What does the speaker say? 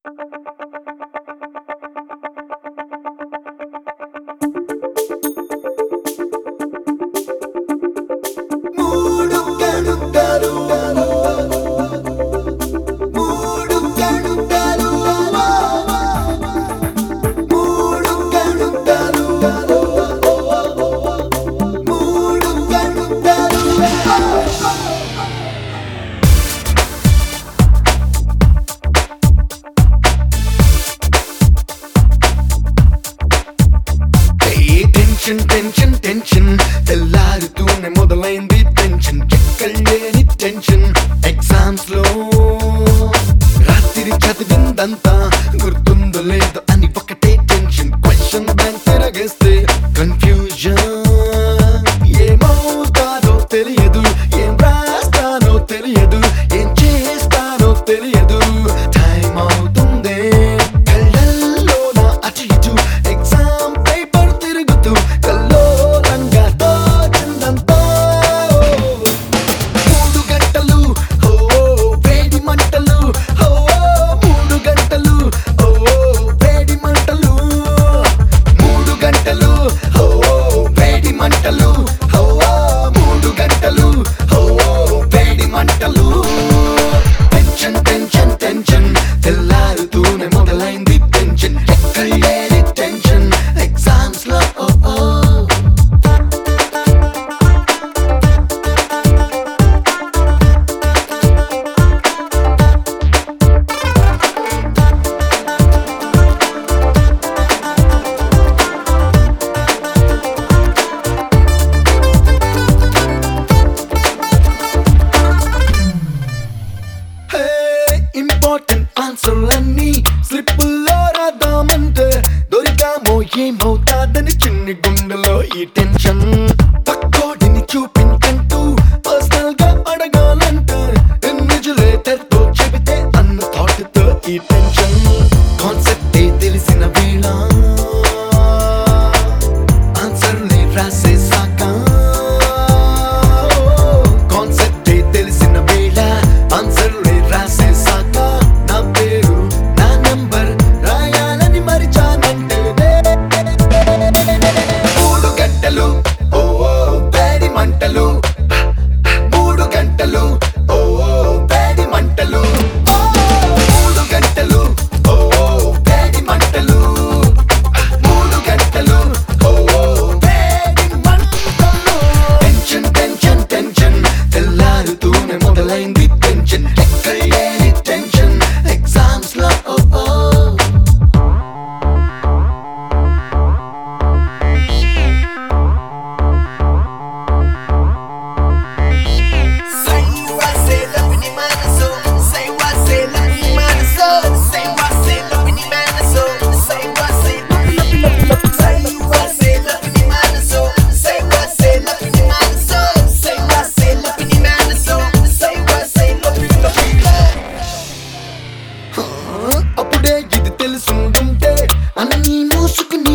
tension తెల్లారుతూనే మొదలైంది tension ఎక్కలేని tension exams లో రాత్రి చదివిందంతా గుర్తుందో లేదో అని ఒకటే టెన్షన్ క్వశ్చన్ బ్యాంక్ తిరగేస్తే కన్ఫ్యూజన్ ఏమవుతానో తెలియదు ఏం రాస్తానో తెలియదు ఏం చేస్తానో తెలియదు టైం అవుతుంది కళ్ళల్లో నా అటు ఇటు ఎగ్జామ్ పేపర్ తిరుగుతూ కల్లోలంగా తోచిందంతా 3 గంటలు వేడి మంటలు 3 గంటలు వేడి మంటలు 3 గంటలు వేడి మంటలు 3 గంటలు వేడి మంటలు టెన్షన్ టెన్షన్ టెన్షన్ తెల్లారుతూనే మొదలైంది టెన్షన్ ఎక్కలేని టెన్షన్ ఎగ్జామ్స్ లో ఇంపార్టెంట్ ఆన్సర్లన్నీ స్లిప్పుల్లో రాద్దామంటే దొరికామో ఏమవుతాదని చిన్ని గుండెలో ఈ టెన్షన్ పక్కోడిని చూపించంటూ పర్సనల్ గా అడగాలంటే ఇన్విజిలేటర్ తో చెబితే అన్న థాట్ తో ఈ టెన్షన్ కాన్సెప్టే తెలిసిన వేళ ఆన్సర్లే రాసేసాక కాన్సెప్టే తెలిసిన వేళ ఆన్సర్లే రాసేసాక నా పేరు నా నంబర్ రాయాలని మరిచానంటే 3 గంటలు వేడి మంటలు 3 గంటలు వేడి మంటలు 3 గంటలు వేడి మంటలు 3 గంటలు వేడి మంటలు టెన్షన్ టెన్షన్ టెన్షన్ తెల్లారుతూనే మొదలైంది టెన్షన్ ఎక్కలేని టెన్షన్ ఎగ్జామ్స్ లో అప్పుడే ఇది తెలుసుంటుంటే అన్నీ మూసుకుని